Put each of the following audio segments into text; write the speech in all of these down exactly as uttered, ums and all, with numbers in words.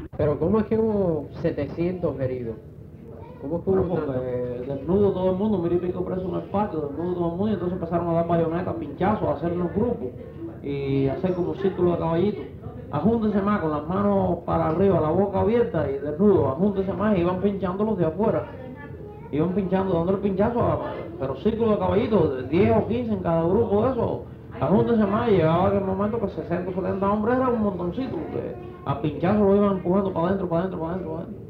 Pero ¿cómo es que hubo setecientos heridos? ¿Cómo es que Bueno, hubo tanto? porque desnudo todo el mundo, mil y pico presos en el patio, desnudo todo el mundo, y entonces empezaron a dar bayonetas, pinchazos, a hacer los grupos y hacer como un círculo de caballitos. Ajúntense más con las manos para arriba, la boca abierta y desnudo, ajúntense más y iban pinchando los de afuera. Iban pinchando, dándole pinchazo, a, pero círculo de caballitos, de diez o quince en cada grupo de esos. Ajúntense más y llegaba aquel momento que sesenta o setenta hombres era un montoncito, porque a pinchazo lo iban empujando para adentro, para adentro, para adentro, para adentro.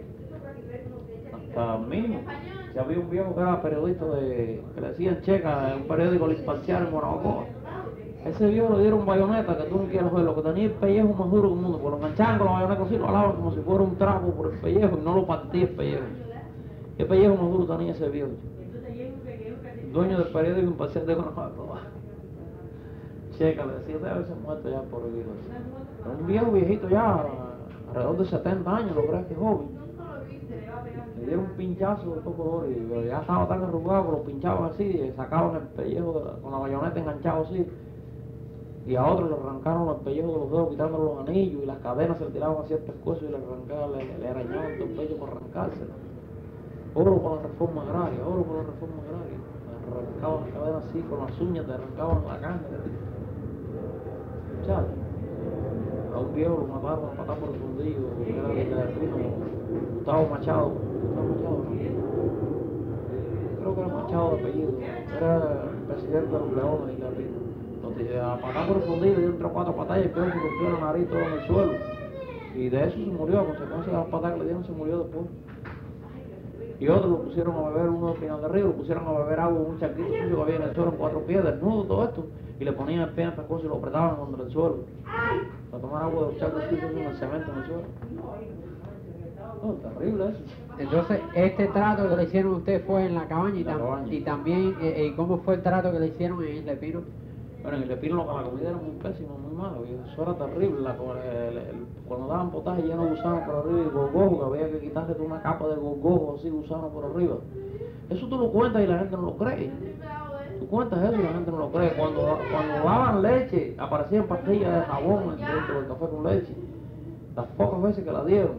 Hasta mismo, si había un viejo que era periodista de, que le decían Checa, en un periódico El Imparcial en Guanabacoa. Ese viejo le dieron bayoneta que tú no quieres ver, lo que tenía el pellejo más duro del mundo, porque lo enganchaban con la bayoneta así, lo alaban como si fuera un trapo por el pellejo y no lo partía el pellejo. ¿Qué pellejo más duro tenía ese viejo? El dueño del periódico Imparcial de Guanabacoa. Checa, le decía, debe haberse muerto ya por el viejo. Era un viejo viejito ya, alrededor de setenta años, lo crees que es joven. Le dieron un pinchazo de todo color y ya estaba tan arrugado que lo pinchaban así, sacaban el pellejo de la, con la bayoneta enganchado así. Y a otros le arrancaron los pellejos de los dedos, quitándole los anillos y las cadenas se le tiraban hacia el pescuezo y le arrancaban, le, le arañaban todo el pecho para arrancársela. Oro para la reforma agraria, oro para la reforma agraria. Le arrancaban las cadenas así con las uñas, te arrancaban la carne. ¿Sabes? A un viejo lo mataron a patar por el fundillo, que era de la Pino, Gustavo Machado. Gustavo Machado, ¿no? Creo que era Machado de apellido, era el presidente de los Leones y la Pino. Entonces, a patar por el fundillo, le dieron tres o cuatro patadas y el viejo se golpeó la nariz todo en el suelo. Y de eso se murió, a consecuencia de las patadas que le dieron, se murió después. Y otros lo pusieron a beber, uno del final del río, lo pusieron a beber agua en un charquito sucio que había en el suelo en cuatro pies, desnudo, todo esto, y le ponían el pie en el pescuezo y lo apretaban contra el suelo, para tomar agua de los charcos sucios en el cemento en el suelo. No, terrible eso. Entonces, este trato que le hicieron a usted fue en la cabaña y, La tam- cabaña. y también, eh, eh, ¿cómo fue el trato que le hicieron en Isla Pino? Bueno, en el Lepino la comida era muy pésima, muy mala, viejo. Eso era terrible, la, el, el, cuando daban potaje lleno de gusanos por arriba y gorgojo, que había que quitarle toda una capa de gorgojo así, gusanos por arriba. Eso tú lo cuentas y la gente no lo cree. Tú cuentas eso y la gente no lo cree. Cuando, cuando daban leche, aparecían pastillas de jabón dentro del café con leche. Las pocas veces que la dieron.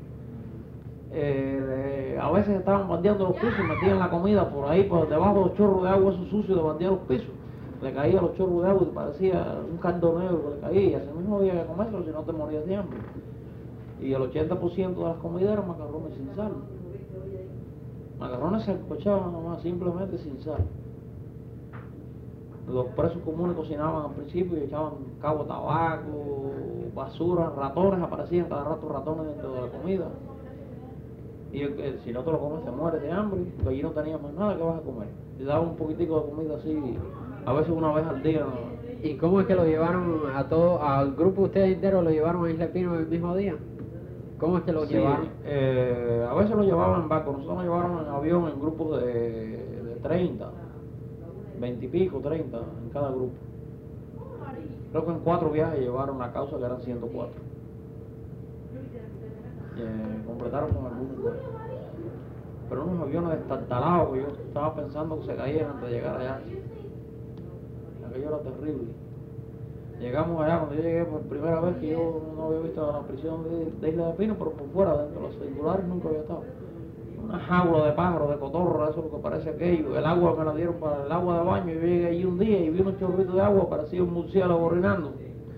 Eh, eh, a veces estaban bandeando los pisos, metían la comida por ahí, por debajo de los chorros de agua, esos sucios de bandear los pisos. Le caía los chorros de agua y parecía un caldo negro que le caía, y así mismo había que comerlo, si no te morías de hambre. Y el ochenta por ciento de las comidas eran macarrones sin sal. Macarrones se escuchaban nomás, simplemente sin sal. Los presos comunes cocinaban al principio y echaban cabo de tabaco, basura, ratones, aparecían cada rato ratones dentro de la comida. Y el, el, si no te lo comes te mueres de hambre, porque allí no tenías más nada que vas a comer. Te daban un poquitico de comida así, a veces una vez al día. ¿Y cómo es que lo llevaron a todo, al grupo de ustedes entero, lo llevaron a Isla Pino el mismo día? ¿Cómo es que lo Sí, llevaron? Eh, a veces lo llevaban en barco, nosotros nos llevaron en avión en grupos de, de treinta, veinte y pico, treinta en cada grupo. Creo que en cuatro viajes llevaron la causa que eran ciento cuatro. Eh, completaron con algunos, pero unos aviones destartalados que yo estaba pensando que se caían antes de llegar allá. Aquello era terrible. Llegamos allá, cuando yo llegué por primera vez, que yo no había visto la prisión de, de Isla de Pino, pero por fuera, dentro de los circulares nunca había estado. Una jaula de pájaros, de cotorra, eso es lo que parece aquello. El agua me la dieron para el agua de baño, yo llegué allí un día y vi unos chorritos de agua, parecía un murciélago orinando.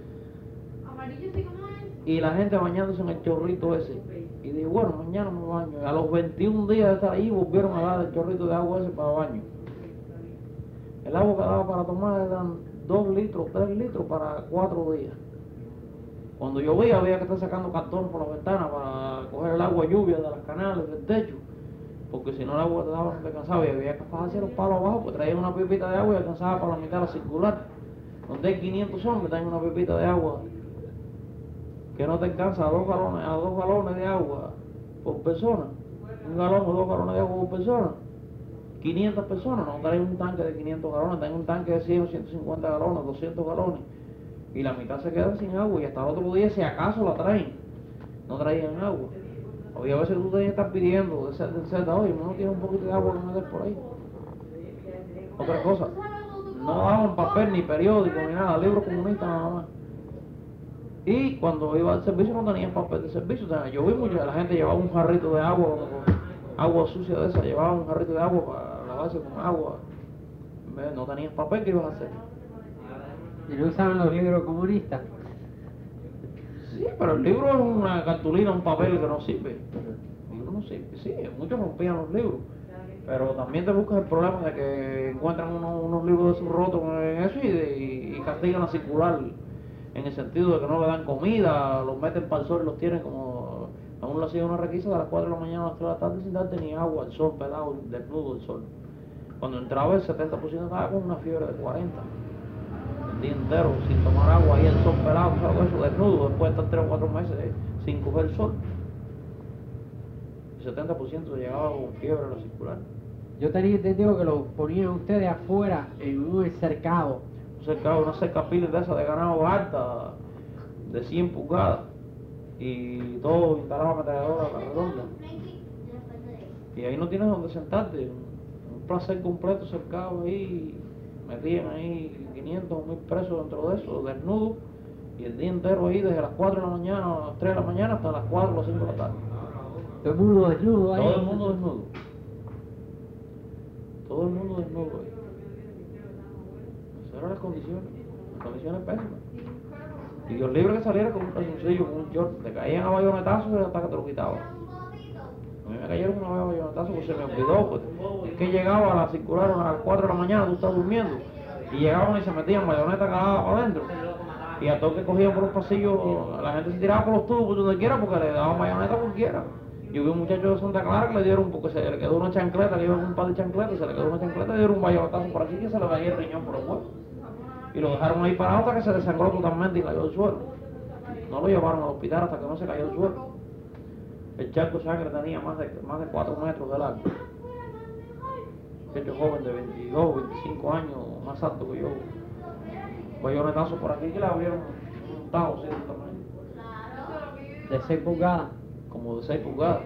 Y la gente bañándose en el chorrito ese. Y dije, bueno, mañana me baño. Y a los veintiún días de estar ahí, volvieron a dar el chorrito de agua ese para baño. El agua que daba para tomar eran dos litros, tres litros para cuatro días. Cuando llovía había que estar sacando cartón por la ventana para coger el agua lluvia de las canales, del techo. Porque si no el agua te daba, no te cansaba y había que fajarse los palos abajo, pues traían una pipita de agua y alcanzaba para la mitad de la circular. Donde hay quinientos hombres, traen una pipita de agua que no te alcanza a dos galones, a dos galones de agua por persona. Un galón o dos galones de agua por persona. quinientas personas, no traen un tanque de quinientos galones, traen un tanque de cien o ciento cincuenta galones, doscientos galones. Y la mitad se quedan sin agua y hasta el otro día si acaso la traen. No traían agua. Había veces que tú tenías que estar pidiendo de ser del Z, oye, no tienes un poquito de agua que me des por ahí. Otra cosa, no daban papel ni periódico ni nada, libros comunistas nada más. Y cuando iba al servicio no tenían papel de servicio. O sea, yo vi mucha la gente llevaba un jarrito de agua, agua sucia de esa, llevaba un jarrito de agua para lavarse con agua. Ve, no tenías papel, ¿qué ibas a hacer? ¿Y no usaban los libros comunistas? Sí, pero el libro es una cartulina, un papel que no sirve. El libro no sirve, sí, muchos rompían los libros. Pero también te buscas el problema de que encuentran unos, unos libros de esos rotos en eso y, de, y, y castigan a circular. En el sentido de que no le dan comida, los meten para el sol y los tienen como... Aún lo hacían una requisa de las cuatro de la mañana a las tres de la tarde sin darte ni agua, el sol pelado, desnudo el sol. Cuando entraba el setenta por ciento estaba con una fiebre de cuarenta. El día entero sin tomar agua, ahí el sol pelado, ¿sabes? Eso, desnudo, después de estar tres o cuatro meses eh, sin coger el sol. El setenta por ciento llegaba con fiebre a la circular. Yo tenía entendido que los ponían ustedes afuera en un cercado. Un cercado, una cerca piles de esa de ganado alta, de cien pulgadas. Y todo instalado ametralladora a la redonda. Y ahí no tienes donde sentarte. Un placer completo cercado ahí. Metían ahí quinientos o mil presos dentro de eso, desnudos. Y el día entero ahí, desde las cuatro de la mañana a las tres de la mañana hasta las cuatro o las cinco de la tarde. Todo el mundo desnudo ahí. Todo el mundo desnudo. Todo el mundo desnudo ahí. Esas eran las condiciones. Las condiciones pésimas. Y Dios libre que saliera con un calzoncillo, con un short. Te caían a bayonetazos hasta que te lo quitaban. A mí me cayeron una vez a bayonetazos porque se me olvidó. Pues. Es que llegaba a la circular a las cuatro de la mañana, tú estás durmiendo. Y llegaban y se metían bayoneta calada para adentro. Y a todos que cogían por los pasillos, la gente se tiraba por los tubos por donde quiera porque le daban bayoneta por quiera. Yo vi un muchacho de Santa Clara que le dieron, porque se le quedó una chancleta, le dieron un par de chancletas, se le quedó una chancleta y le dieron un bayonetazo por aquí que se le caía el riñón por el huevo. Y lo dejaron ahí parado hasta que se desangró totalmente y cayó al suelo. No lo llevaron al hospital hasta que no se cayó al suelo. El charco de sangre tenía más de, más de cuatro metros de largo. Este joven de veintidós, veinticinco años, más alto que yo. Bayonetazo por aquí que le abrieron un tajo así de tamaño. De seis pulgadas. Como de seis pulgadas.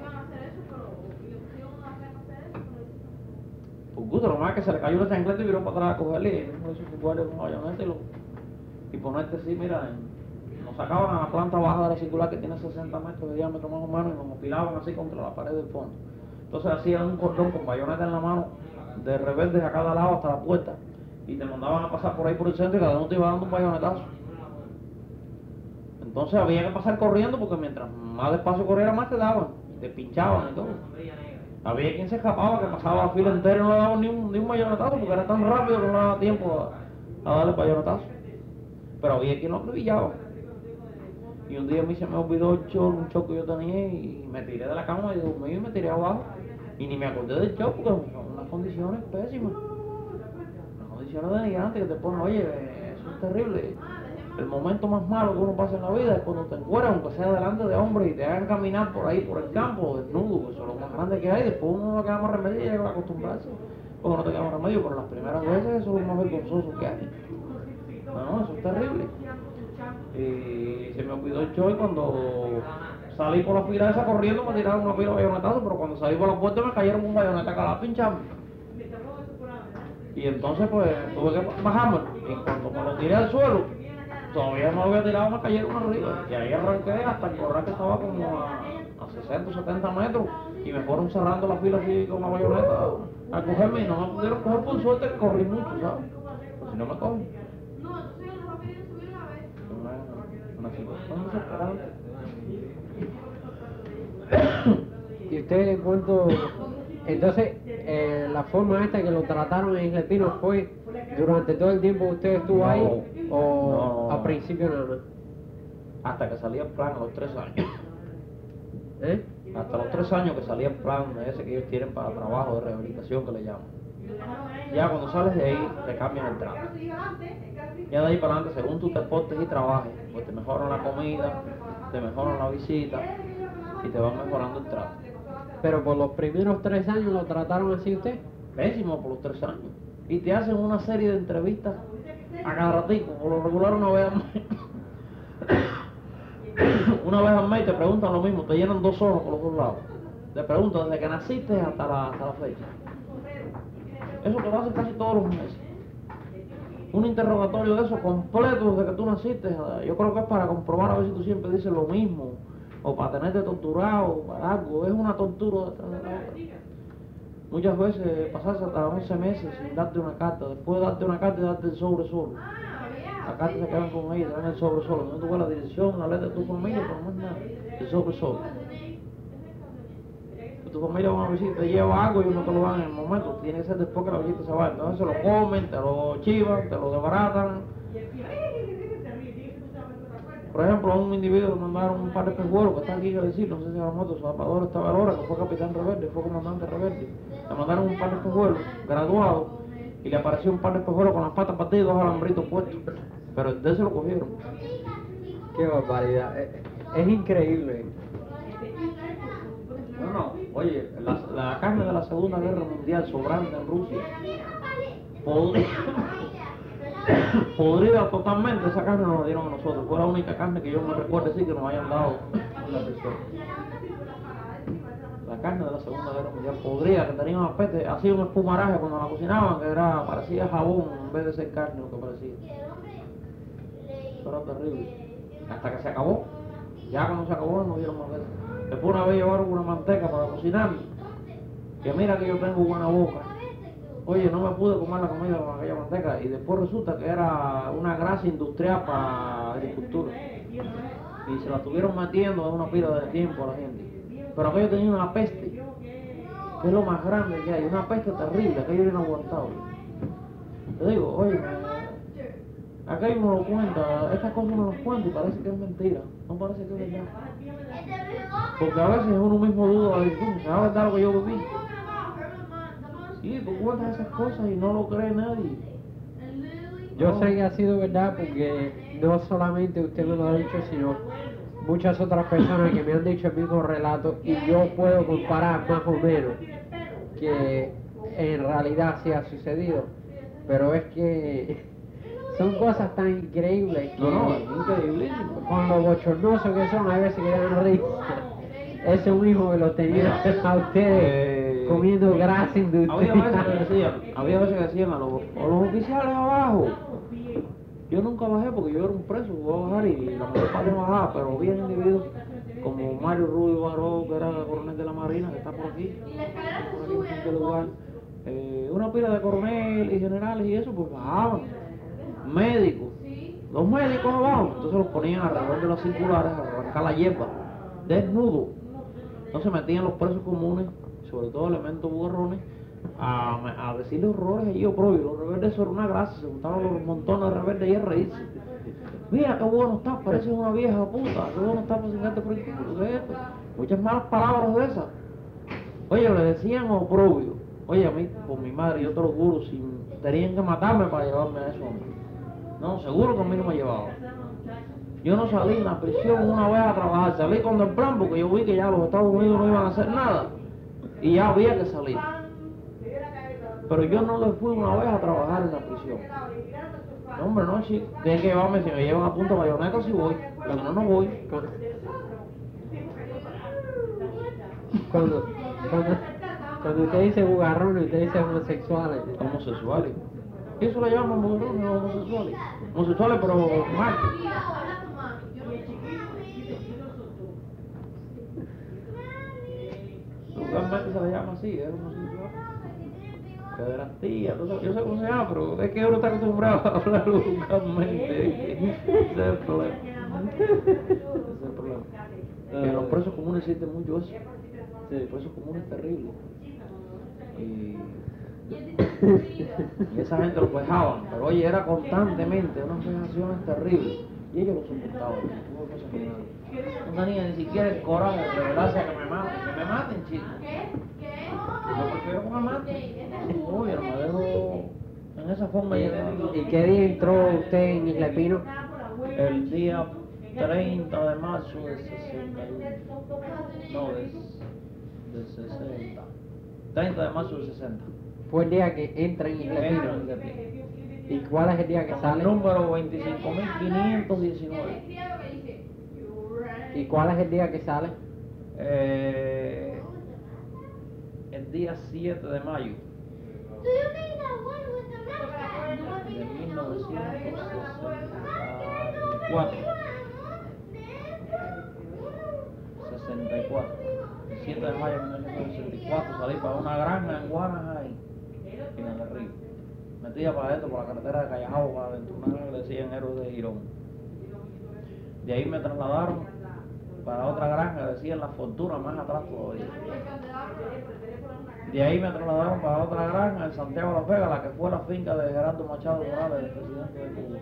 Por gusto, nomás que se le cayó la chancleta y viró para atrás a cogerle y uno de esos guardias con bayoneta y, lo, y ponerte así, mira, en, nos sacaban a la planta baja de la circular que tiene sesenta metros de diámetro más o menos y nos apilaban así contra la pared del fondo. Entonces hacían un cordón con bayoneta en la mano, de rebeldes a cada lado hasta la puerta y te mandaban a pasar por ahí por el centro y cada uno te iba dando un bayonetazo. Entonces había que pasar corriendo porque mientras más despacio corriera más te daban, te pinchaban y todo. Había quien se escapaba que pasaba la fila entera y no le daban ni un, ni un bayonetazo porque era tan rápido que no le daba tiempo a, a darle bayonetazo. Pero había quien lo acribillaba. Y un día a mí se me olvidó el short, un short que yo tenía y me tiré de la cama y dormí y me tiré abajo. Y ni me acordé del short porque son unas condiciones pésimas. Unas condiciones denigrantes que te ponen, oye, eso es terrible. El momento más malo que uno pasa en la vida es cuando te encuentras, aunque sea delante de hombres, y te hagan caminar por ahí, por el campo, desnudo, eso es lo más grande que hay. Después uno no le queda más remedio y llega a acostumbrarse, porque no te queda más remedio, pero las primeras veces eso es lo más vergonzoso que hay. No, no, eso es terrible. Y se me olvidó el show y cuando salí por la fila esa corriendo me tiraron una pila de bayonetazos, pero cuando salí por la puerta me cayeron un bayoneta calada pinchando. Y entonces pues tuve que bajarme, y cuando me lo tiré al suelo, todavía no lo había tirado, me cayeron arriba. Y ahí arranqué hasta el corral que estaba como a, a sesenta o setenta metros. Y me fueron cerrando la fila así con la bayoneta a cogerme y no me pudieron coger por suerte que corrí mucho, ¿sabes? Pues si no me cogen. Una, una situación desesperante. ¿Y usted en cuanto... Entonces, eh, la forma esta que lo trataron en Isla Pino fue durante todo el tiempo que usted estuvo No, ahí o no. al principio nada más? Hasta que salía el plan a los tres años. ¿Eh? Hasta los tres años que salía el plan ese que ellos tienen para trabajo de rehabilitación que le llaman. Ya cuando sales de ahí te cambian el trato. Ya de ahí para adelante, según tú te portes y trabajes, pues te mejoran la comida, te mejoran la visita y te van mejorando el trato. Pero por los primeros tres años lo trataron así usted. Pésimo por los tres años. Y te hacen una serie de entrevistas a cada ratico, por lo regular una vez al mes. Una vez al mes y te preguntan lo mismo, te llenan dos hojas por los dos lados. Te preguntan desde que naciste hasta la, hasta la fecha. Eso te lo hacen casi todos los meses. un interrogatorio de eso completo desde que tú naciste. Yo creo que es para comprobar a ver si tú siempre dices lo mismo, o para tenerte torturado, para algo. Es una tortura detrás de la otra. Muchas veces pasarse hasta once meses sin darte una carta, después de darte una carta y darte el sobre solo. La carta se quedan con ella, te dan el sobre solo. No tuve la dirección, la letra de tu familia, pero no es nada. El sobre solo. Tu familia va a visitar, te lleva algo y no te lo dan en el momento. Tiene que ser después que la visita se va. Entonces se lo comen, te lo chivan, te lo desbaratan. Por ejemplo, a un individuo le mandaron un par de espejuelos que está aquí, que decir, no sé si a la moto, Salvador estaba ahora, que fue capitán rebelde, fue comandante rebelde. Le mandaron un par de espejuelos, graduados, y le apareció un par de espejuelos con las patas partidas y dos alambritos puestos. Pero el de ese lo cogieron. Qué barbaridad. Es, es increíble. No, no, oye, la, la carne de la Segunda Guerra Mundial sobrante en Rusia, podrida, podrida totalmente, esa carne nos la dieron a nosotros. Fue la única carne que yo me recuerdo decir que nos hayan dado en la prisión. La carne de la Segunda Guerra Mundial podrida, que tenía un apete, hacía un espumaraje cuando la cocinaban, que era, parecía jabón en vez de ser carne lo que parecía. Eso era terrible. Hasta que se acabó. Ya cuando se acabó nos dieron más veces. Después una vez llevaron una manteca para cocinar, que mira que yo tengo buena boca. Oye, no me pude comer la comida con aquella manteca y después resulta que era una grasa industrial para agricultura. Y se la estuvieron metiendo en una pila de tiempo a la gente. Pero aquello tenía una peste, que es lo más grande que hay, una peste terrible, aquello era inaguantable. Te digo, oye, aquello uno lo cuenta, estas cosas uno las cuenta y parece que es mentira, no parece que es verdad. Porque a veces uno mismo duda de que ¿será verdad lo que yo viví? Sí, tú cuentas esas cosas y no lo cree nadie. Yo No. sé que ha sido verdad porque no solamente usted me lo ha dicho, sino muchas otras personas que me han dicho el mismo relato y yo puedo comparar más o menos que en realidad sí ha sucedido. Pero es que son cosas tan increíbles que No, no, es increíblísimo. con lo bochornoso que son, a veces que dan risa. Ese mismo que lo tenía a ustedes Eh, comiendo grasa Había veces que industrial. decían, había veces que decían a los, a los oficiales abajo. Yo nunca bajé porque yo era un preso, voy a bajar y la mayor parte no bajaba, pero había individuos como Mario Rubio Baró, que era coronel de la Marina, que está por aquí, por aquí en este lugar. Eh, una pila de coronel y generales y eso, pues bajaban. Médicos, los médicos abajo, entonces los ponían alrededor de los circulares a arrancar la hierba, desnudos. Entonces metían los presos comunes, sobre todo elementos burrones, a, a decirle horrores allí oprobios. Los rebeldes eso era una gracia, se juntaban los montones de rebeldes y a reírse. Mira qué bueno estás, pareces una vieja puta, qué bueno estás para cingarte por el culo, ¿qué es esto? Muchas malas palabras de esas. Oye, le decían oprobio. Oye, a mí, por mi madre, yo te lo juro, si tenían que matarme para llevarme a eso, hombre. No, seguro que a mí no me llevaba. Yo no salí en la prisión una vez a trabajar, salí con el plan porque yo vi que ya los Estados Unidos no iban a hacer nada y ya había que salir. Pero yo no le fui una vez a trabajar en la prisión. No, hombre, no, chico, tienen que llevarme, si me llevan a punta bayoneta si voy, pero si no, no voy. Cuando, cuando, cuando usted dice bugarrones, usted dice homosexuales. Homosexuales. ¿Qué eso le llaman bugarrones o homosexuales? Homosexuales, pero mal. Realmente se le llama así, es homosexual. Pederastía, yo sé cómo se llama, pero es que uno está acostumbrado a hablar vulgarmente. Ese es el problema. Ese es el problema. Que en los presos comunes existe mucho eso. Sí, los presos comunes es terrible. Y, y esa gente lo vejaban, pero oye, era constantemente unas vejaciones terribles. Y ellos lo soportaban. No tenía ni siquiera el coraje de revelarse a que me maten. Que me maten, chicos. Yo prefiero que me maten. Uy, el madero en esa forma llegaba. ¿Y qué día entró usted en Isla Pino? El día treinta de marzo del sesenta y uno. No, del, del sesenta. treinta de marzo del sesenta. Fue el día que entra en Isla Entra en Pino. Isla Pino. ¿Y cuál es el día que Con sale? el número veinticinco mil quinientos diecinueve. ¿Y cuál es el día que sale? Eh, el día siete de mayo. de mil novecientos sesenta y cuatro. sesenta y cuatro. El siete de mayo de mil novecientos sesenta y cuatro salí para una granja en Guanajay, en el río. Metía para adentro por la carretera de Callajao, para adentro, una que le decían Héroes de Girón. De ahí me trasladaron para otra granja que decían La Fortuna, más atrás todavía. De ahí me trasladaron para otra granja en Santiago de Las Vegas, la que fue la finca de Gerardo Machado Morales, el presidente de Cuba.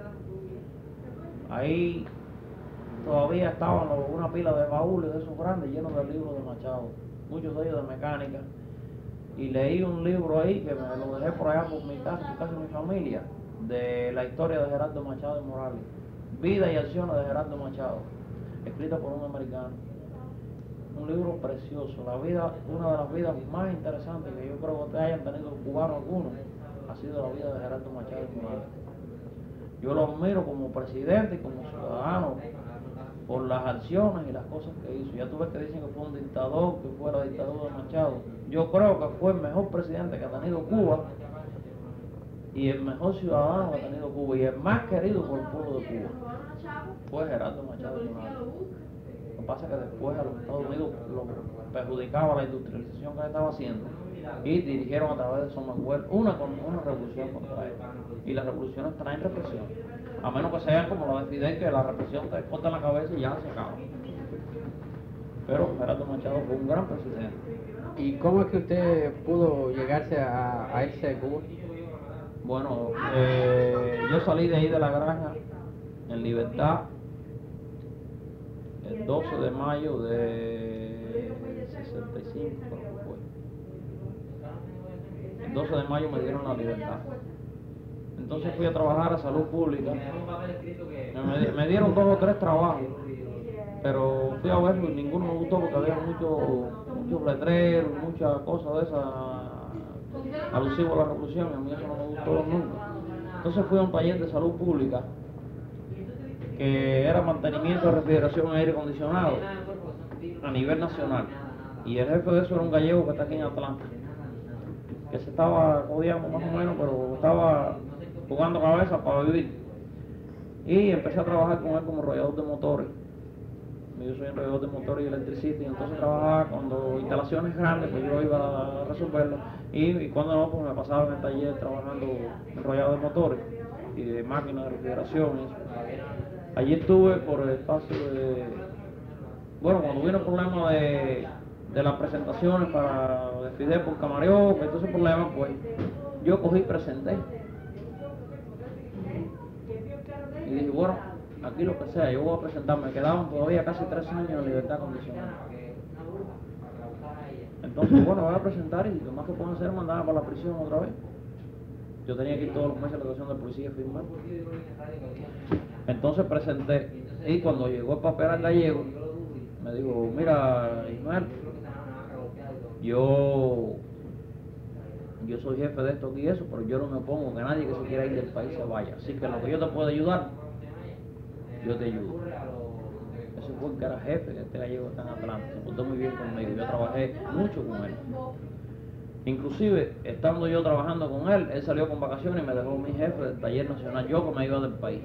Ahí todavía estaban los, una pila de baúles de esos grandes llenos de libros de Machado, muchos de ellos de mecánica. Y leí un libro ahí que me lo dejé por allá por mi casa, por casa de mi familia, de la historia de Gerardo Machado Morales, Vida y acciones de Gerardo Machado, escrita por un americano. Un libro precioso, la vida, una de las vidas más interesantes que yo creo que ustedes hayan tenido cubanos algunos, ha sido la vida de Gerardo Machado Morales. Yo lo admiro como presidente y como ciudadano por las acciones y las cosas que hizo. Ya tú ves que dicen que fue un dictador, que fue la dictadura de Machado. Yo creo que fue el mejor presidente que ha tenido Cuba y el mejor ciudadano que ha tenido Cuba y el más querido por el pueblo de Cuba fue Gerardo Machado Morales. Lo que pasa es que después a los Estados Unidos lo perjudicaba la industrialización que estaba haciendo y dirigieron a través de Somerville una, una revolución contra él. Y las revoluciones traen represión, a menos que sean como la de Fidel, que la represión te corta en la cabeza y ya se acaba. Pero Gerardo Machado fue un gran presidente. ¿Y cómo es que usted pudo llegarse a, a irse de Cuba? Bueno, eh, yo salí de ahí de la granja en libertad el doce de mayo de sesenta y cinco, creo que fue. El doce de mayo me dieron la libertad. Entonces fui a trabajar a salud pública. Me, me dieron dos o tres trabajos, pero fui a verlo y ninguno me gustó porque había muchos muchos letreros, muchas cosas de esas alusivas a la revolución, y a mí eso no me gustó nunca. Entonces fui a un taller de salud pública que era mantenimiento de refrigeración y aire acondicionado a nivel nacional, y el jefe de eso era un gallego que está aquí en Atlanta, que se estaba jodiendo más o menos, pero estaba jugando cabeza para vivir, y empecé a trabajar con él como enrollador de motores. Yo soy enrollador de motores y electricista, y entonces trabajaba cuando instalaciones grandes, pues yo iba a resolverlas, y, y cuando no, pues me pasaba en el taller trabajando enrollado de motores y de máquinas de refrigeración y eso. Allí estuve por el espacio de, bueno, cuando vino el problema de, de las presentaciones para de Fidel por Camareó, que todo ese problema, pues yo cogí y presenté. Y dije, bueno, aquí lo que sea, yo voy a presentar. Me quedaban todavía casi tres años de libertad condicional. Entonces, bueno, voy a presentar, y lo más que puedo hacer es mandarme para la prisión otra vez. Yo tenía que ir todos los meses a la estación de policía a firmar. Entonces presenté, y cuando llegó el papel al gallego, me dijo, mira, Ismael, yo, yo soy jefe de esto y eso, pero yo no me opongo que nadie que se quiera ir del país se vaya. Así que en lo que yo te pueda ayudar, yo te ayudo. Ese fue el que era jefe, que este gallego está en Atlanta, se portó muy bien conmigo, yo trabajé mucho con él. Inclusive, estando yo trabajando con él, él salió con vacaciones y me dejó mi jefe del taller nacional, yo que me iba del país.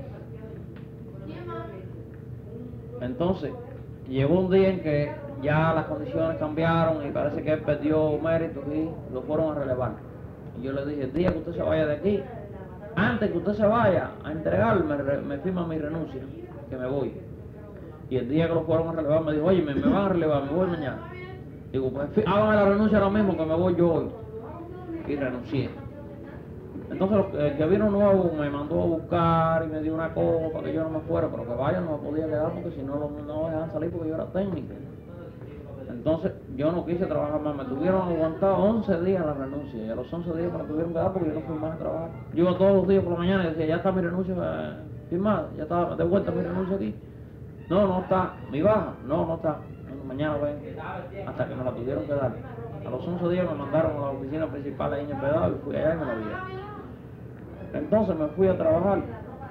Entonces, llegó un día en que ya las condiciones cambiaron y parece que él perdió mérito y lo fueron a relevar. Y yo le dije, el día que usted se vaya de aquí, antes que usted se vaya a entregarme, me firma mi renuncia, que me voy. Y el día que lo fueron a relevar me dijo, oye, me, me van a relevar, me voy mañana. Digo, pues hágame la renuncia ahora mismo, que me voy yo hoy. Y renuncié. Entonces el que vino nuevo me mandó a buscar y me dio una copa para que yo no me fuera, pero que vaya no me podía quedar porque si no no me dejaban salir porque yo era técnico. Entonces yo no quise trabajar más, me tuvieron aguantado once días la renuncia, y a los once días me la tuvieron que dar porque yo no fui más a trabajar. Yo iba todos los días por la mañana y decía, ya está mi renuncia eh, firmada, ya está de vuelta mi renuncia aquí. No, no está. Mi baja, no, no está. Bueno, mañana ven, hasta que me la tuvieron que dar. A los once días me mandaron a la oficina principal ahí en el Pedado y fui allá y me la dieron. Entonces me fui a trabajar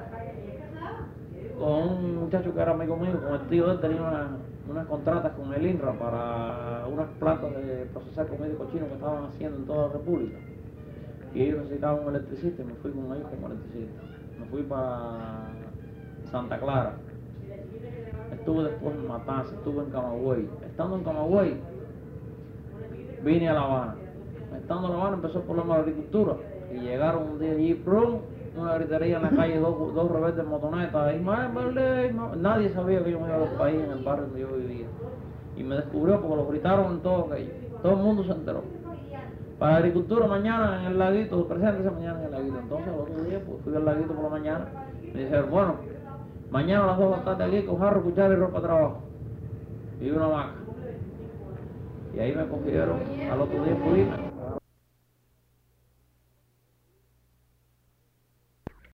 con un muchacho que era amigo mío, con el tío de él, tenía una, unas contratas con el INRA para unas plantas de procesar comida y cochino que estaban haciendo en toda la República. y ellos necesitaban un electricista y me fui con ellos como electricista. Me fui para Santa Clara. Estuve después en Matanzas, estuve en Camagüey. Estando en Camagüey, vine a La Habana. Estando en La Habana empezó el problema de agricultura. Y llegaron un día allí, prum, una gritería en la calle, dos, dos rebeldes motonetas. Y más, nadie sabía que yo me iba del país en el barrio donde yo vivía. Y me descubrió porque lo gritaron en todo aquello. Todo el mundo se enteró. Para la agricultura mañana en el laguito, preséntese mañana en el laguito. Entonces el otro día pues, fui al laguito por la mañana. Me dijeron, bueno, mañana a las dos de la tarde aquí con jarro, cuchara y ropa de trabajo. Y una vaca. Y ahí me cogieron, al otro día fui,